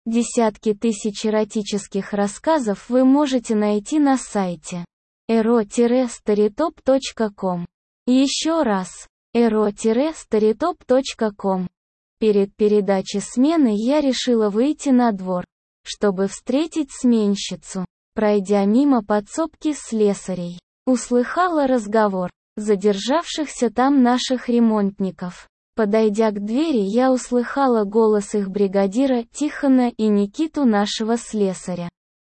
Десятки тысяч эротических рассказов вы можете найти на сайте ero-storytop.com. Еще раз, ero-storytop.com. Перед передачей смены я решила выйти на двор, чтобы встретить сменщицу. Пройдя мимо подсобки слесарей, услыхала разговор задержавшихся там наших ремонтников. Подойдя к двери, я услыхала голос их бригадира Тихона и Никиту, нашего слесаря.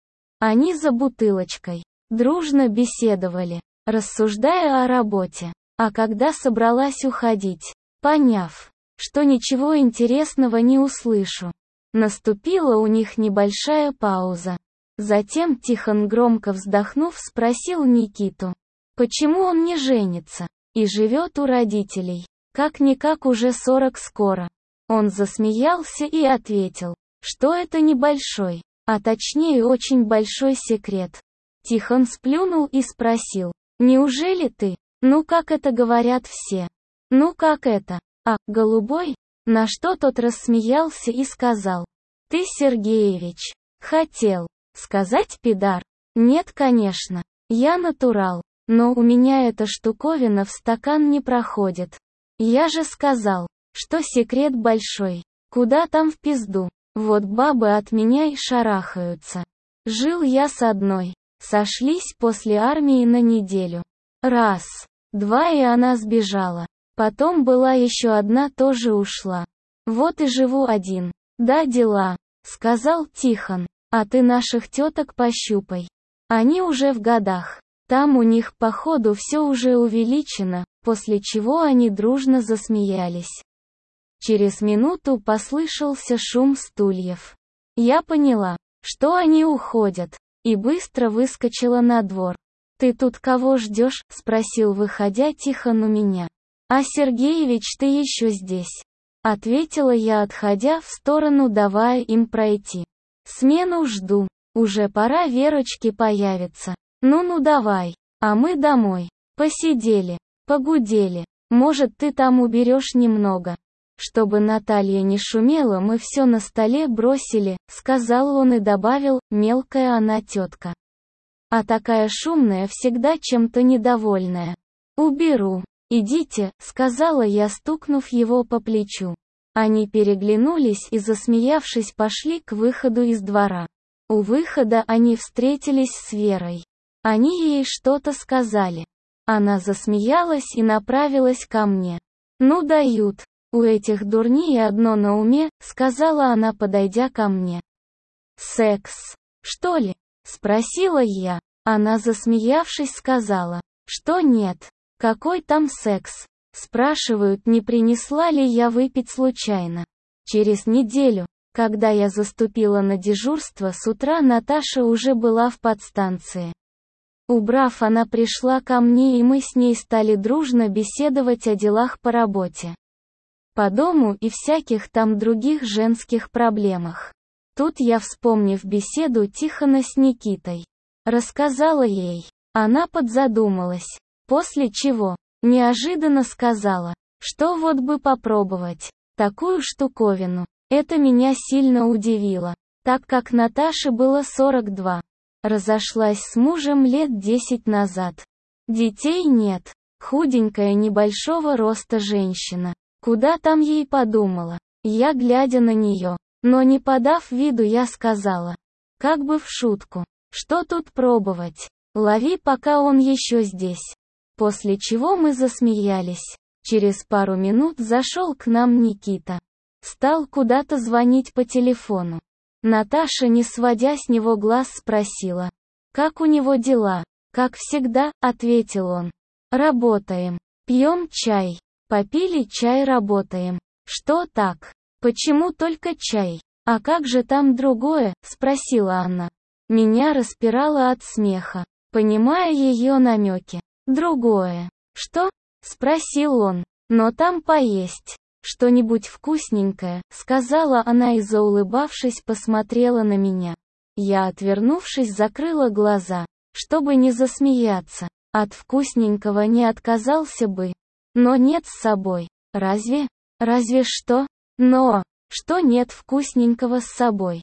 Они за бутылочкой дружно беседовали, рассуждая о работе. А когда собралась уходить, поняв, что ничего интересного не услышу, наступила у них небольшая пауза. Затем Тихон, громко вздохнув, спросил Никиту, почему он не женится и живет у родителей. Как-никак уже 40 скоро. Он засмеялся и ответил, что это небольшой, а точнее очень большой секрет. Тихон сплюнул и спросил, неужели ты? Ну как это говорят все? Ну как это? А, голубой? На что тот рассмеялся и сказал, ты, Сергеевич, хотел сказать пидар? Нет, конечно, я натурал, но у меня эта штуковина в стакан не проходит. Я же сказал, что секрет большой. Куда там в пизду? Вот бабы от меня и шарахаются. Жил я с одной. Сошлись после армии на неделю. Раз, два, и она сбежала. Потом была еще одна, тоже ушла. Вот и живу один. Да, дела, сказал Тихон. А ты наших теток пощупай. Они уже в годах. Там у них, походу, все уже увеличено, после чего они дружно засмеялись. Через минуту послышался шум стульев. Я поняла, что они уходят, и быстро выскочила на двор. «Ты тут кого ждешь?» — спросил, выходя, Тихон у меня. «А Сергеевич, ты еще здесь?» — ответила я, отходя в сторону, давая им пройти. «Смену жду. Уже пора Верочке появиться. Ну давай, а мы домой. Посидели, погудели. Может, ты там уберешь немного. Чтобы Наталья не шумела, мы все на столе бросили», — сказал он и добавил, мелкая она тетка. А такая шумная, всегда чем-то недовольная. «Уберу. Идите», — сказала я, стукнув его по плечу. Они переглянулись и, засмеявшись, пошли к выходу из двора. У выхода они встретились с Верой. Они ей что-то сказали. Она засмеялась и направилась ко мне. «Ну дают. У этих дурней одно на уме», — сказала она, подойдя ко мне. «Секс, что ли?» — спросила я. Она, засмеявшись, сказала, что нет. «Какой там секс?» — спрашивают, не принесла ли я выпить случайно. Через неделю, когда я заступила на дежурство, с утра Наташа уже была в подстанции. Убрав, она пришла ко мне, и мы с ней стали дружно беседовать о делах по работе, по дому и всяких там других женских проблемах. Тут я, вспомнив беседу Тихона с Никитой, рассказала ей. Она подзадумалась, после чего неожиданно сказала, что вот бы попробовать такую штуковину. Это меня сильно удивило, так как Наташе было 42. Разошлась с мужем лет 10 назад. Детей нет. Худенькая, небольшого роста женщина. Куда там ей, подумала. Я, глядя на нее, но не подав виду, я сказала, как бы в шутку, что тут пробовать. Лови, пока он еще здесь. После чего мы засмеялись. Через пару минут зашел к нам Никита. Стал куда-то звонить по телефону. Наташа, не сводя с него глаз, спросила, как у него дела. «Как всегда», — ответил он. «Работаем. Пьем чай. Попили чай, работаем». «Что так? Почему только чай? А как же там другое?» — спросила она. Меня распирало от смеха, понимая ее намеки. «Другое. Что?» — спросил он. «Но там поесть. Что-нибудь вкусненькое», — сказала она и, заулыбавшись, посмотрела на меня. Я, отвернувшись, закрыла глаза, чтобы не засмеяться. От вкусненького не отказался бы. Но нет с собой. Разве что? Но, что нет вкусненького с собой?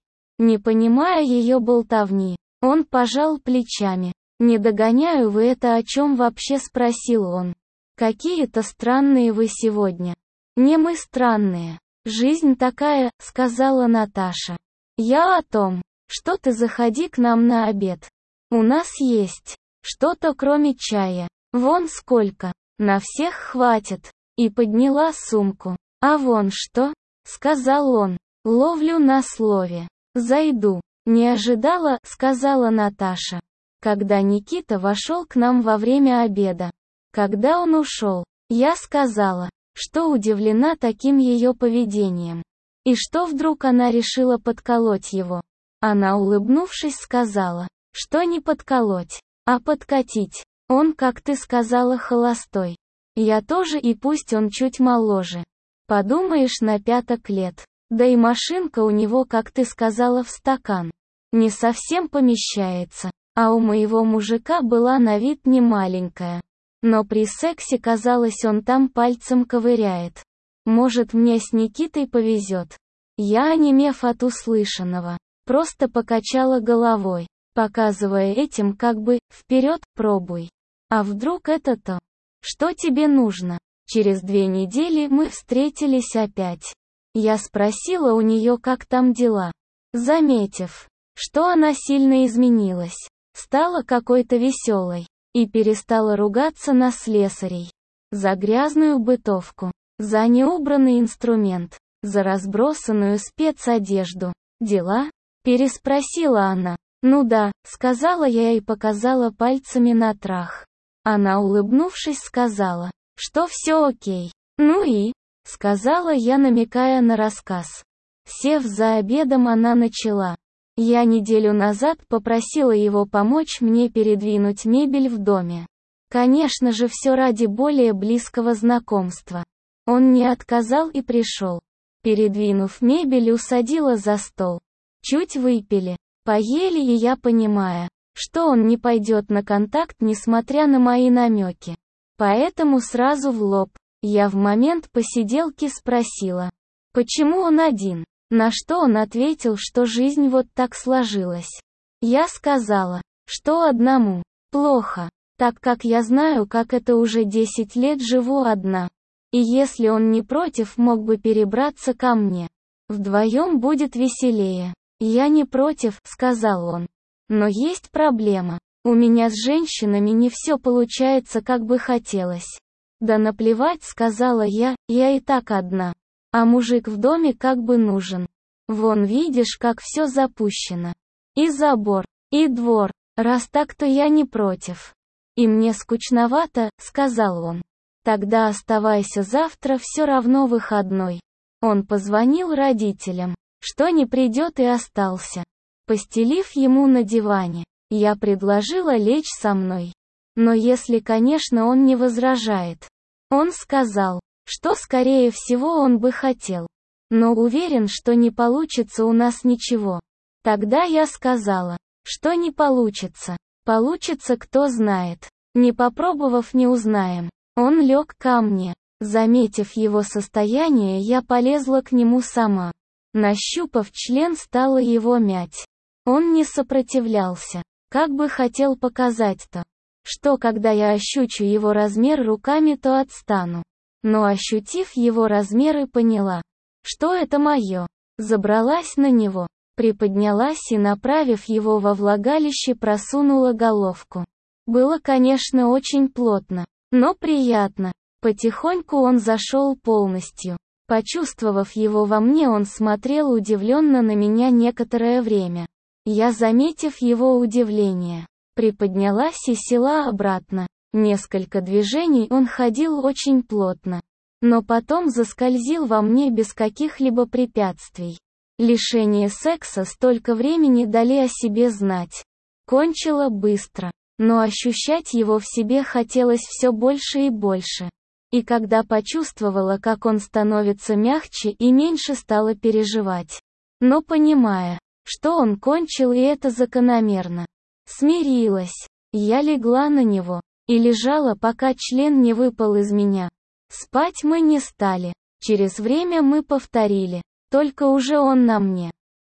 Не понимая ее болтовни, он пожал плечами. «Не догоняю вы это, о чем вообще?» — спросил он. «Какие-то странные вы сегодня». «Не мы странные. Жизнь такая», — сказала Наташа. «Я о том, что ты заходи к нам на обед. У нас есть что-то кроме чая. Вон сколько. На всех хватит». И подняла сумку. «А вон что?» — сказал он. «Ловлю на слове. Зайду». «Не ожидала», — сказала Наташа. Когда Никита вошел к нам во время обеда. Когда он ушел, я сказала, что удивлена таким ее поведением. И что вдруг она решила подколоть его. Она, улыбнувшись, сказала, что не подколоть, а подкатить. Он, как ты сказала, холостой. Я тоже, и пусть он чуть моложе. Подумаешь, на 5 лет. Да и машинка у него, как ты сказала, в стакан. Не совсем помещается. А у моего мужика была на вид не маленькая. Но при сексе, казалось, он там пальцем ковыряет. Может, мне с Никитой повезет. Я, онемев от услышанного, просто покачала головой, показывая этим как бы «вперед, пробуй». А вдруг это то, что тебе нужно? Через 2 недели мы встретились опять. Я спросила у нее, как там дела. Заметив, что она сильно изменилась, стала какой-то веселой, и перестала ругаться на слесарей. За грязную бытовку, за неубранный инструмент, за разбросанную спецодежду. «Дела?» — переспросила она. «Ну да», — сказала я и показала пальцами на трах. Она, улыбнувшись, сказала, что все окей. «Ну и?» — сказала я, намекая на рассказ. Сев за обедом, она начала. Я неделю назад попросила его помочь мне передвинуть мебель в доме. Конечно же, все ради более близкого знакомства. Он не отказал и пришел. Передвинув мебель, усадила за стол. Чуть выпили, поели, и я, понимая, что он не пойдет на контакт, несмотря на мои намеки. Поэтому сразу в лоб. Я в момент посиделки спросила, почему он один? На что он ответил, что жизнь вот так сложилась. Я сказала, что одному плохо, так как я знаю, как это уже 10 лет живу одна. И если он не против, мог бы перебраться ко мне. Вдвоем будет веселее. Я не против, сказал он. Но есть проблема. У меня с женщинами не все получается, как бы хотелось. Да наплевать, сказала я и так одна. А мужик в доме как бы нужен. Вон видишь, как все запущено. И забор, и двор. Раз так, то я не против. И мне скучновато, сказал он. Тогда оставайся, завтра все равно выходной. Он позвонил родителям, что не придет, и остался. Постелив ему на диване, я предложила лечь со мной. Но если, конечно, он не возражает. Он сказал, что скорее всего он бы хотел. Но уверен, что не получится у нас ничего. Тогда я сказала, что не получится. Получится, кто знает. Не попробовав, не узнаем. Он лег ко мне. Заметив его состояние, я полезла к нему сама. Нащупав член, стала его мять. Он не сопротивлялся. Как бы хотел показать-то, что когда я ощущу его размер руками, то отстану. Но ощутив его размеры, поняла, что это мое. Забралась на него, приподнялась и, направив его во влагалище, просунула головку. Было, конечно, очень плотно, но приятно. Потихоньку он зашел полностью. Почувствовав его во мне, он смотрел удивленно на меня некоторое время. Я, заметив его удивление, приподнялась и села обратно. Несколько движений он ходил очень плотно, но потом заскользил во мне без каких-либо препятствий. Лишение секса столько времени дали о себе знать. Кончила быстро, но ощущать его в себе хотелось все больше и больше. И когда почувствовала, как он становится мягче, и меньше стала переживать. Но понимая, что он кончил, и это закономерно, смирилась. Я легла на него и лежала, пока член не выпал из меня. Спать мы не стали. Через время мы повторили, только уже он на мне.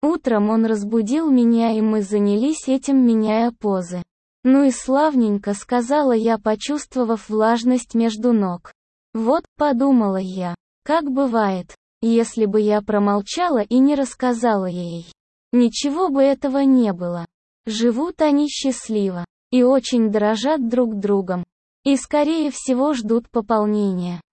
Утром он разбудил меня, и мы занялись этим, меняя позы. «Ну и славненько», — сказала я, почувствовав влажность между ног. «Вот», — подумала я, — «как бывает, если бы я промолчала и не рассказала ей. Ничего бы этого не было. Живут они счастливо и очень дорожат друг другом. И скорее всего ждут пополнения.